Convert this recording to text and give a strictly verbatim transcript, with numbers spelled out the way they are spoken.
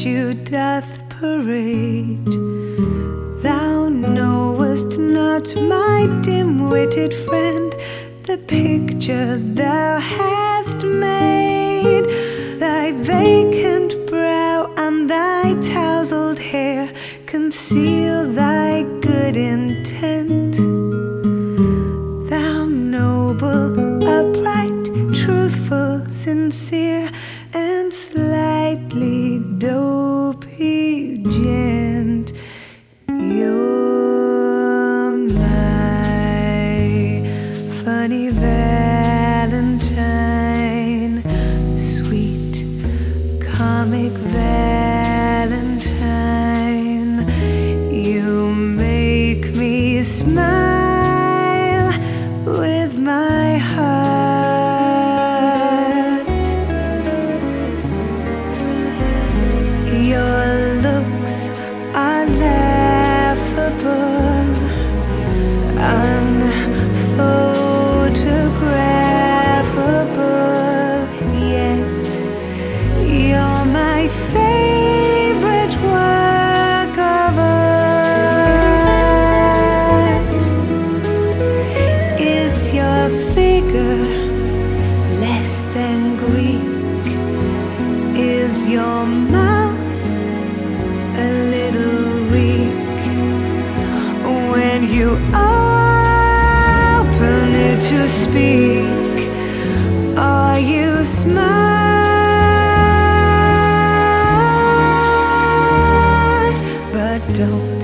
virtue doth parade. Thou knowest not, my dim-witted friend, the picture thou hast made. Thy vacant brow and thy tousled hair conceal thy good intent. Thou noble, upright, truthful, sincere, and slightly dopey gent, you're my funny Valentine, sweet comic Valentine. You make me smile with my heart. Your looks are laughable, unphotographable, yet you're my favorite work of art. Is your figure less than Greek? Is your mouth a little weak? When you open it to speak, are you smart? But don't